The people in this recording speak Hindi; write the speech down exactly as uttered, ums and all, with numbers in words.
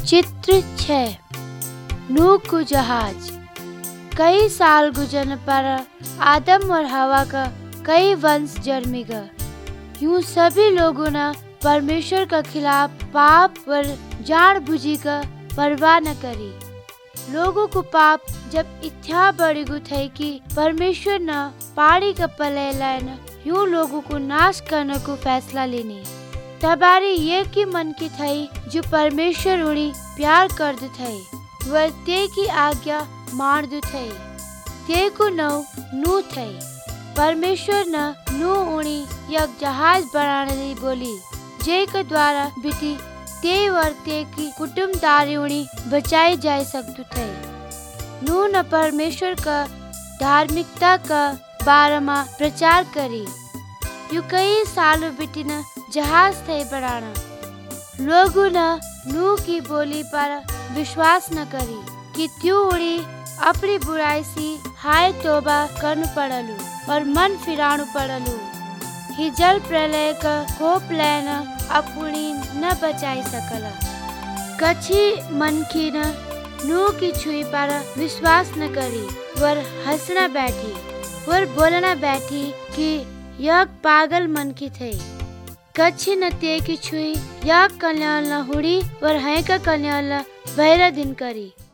चित्र छः। नूह को जहाज। कई साल गुजरने पर आदम और हवा का कई वंश जन्मेगा। यूं सभी लोगों ने परमेश्वर का खिलाफ पाप पर जानबूझी का परवाह न करी। लोगों को पाप जब इतना बड़ी गुथई कि परमेश्वर न पानी का प्रलय लाए यूं लोगों को नाश करने को फैसला लेनी। तबारी ये की मन की थई जो परमेश्वर उड़ी प्यार कर दु थई वह ते की आज्ञा मार दु थई। ते को नौ नू थई। परमेश्वर न नू उड़ी एक जहाज बनाने ली बोली जे के द्वारा बीती ते वर ते की कुटुंबदारी उड़ी बचाई जा सकती थई। नू न परमेश्वर का धार्मिकता का बारे में प्रचार करी। यू कई सालों बीती न जहाज थे बनाना। लोगों ने नू की बोली पर विश्वास न करी कि त्यों उड़ी अपनी बुराई से हाय तोबा करनु पड़लू और मन फिरानु पड़लू। ही जल प्रलय का कोप लेना अपनी न बचाई सकला। कच्छी मन की न नू की छुई पर विश्वास न करी वर हंसना बैठी वर बोलना बैठी कि यह पागल मन की थी। कच्छी न ते की छुई या कल्याण न हुड़ी और है का कल्याण बहरा दिन करी।